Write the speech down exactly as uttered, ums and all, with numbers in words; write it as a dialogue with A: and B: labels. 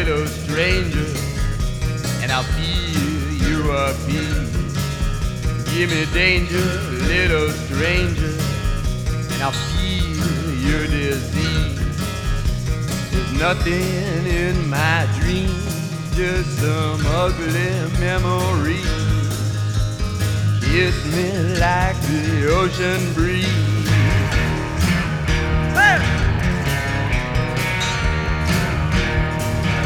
A: little stranger, and I'll feel you appeal. Give me danger, little stranger, and I'll feel your disease. There's nothing in my dreams, just some ugly memories. Kiss me like the ocean breeze.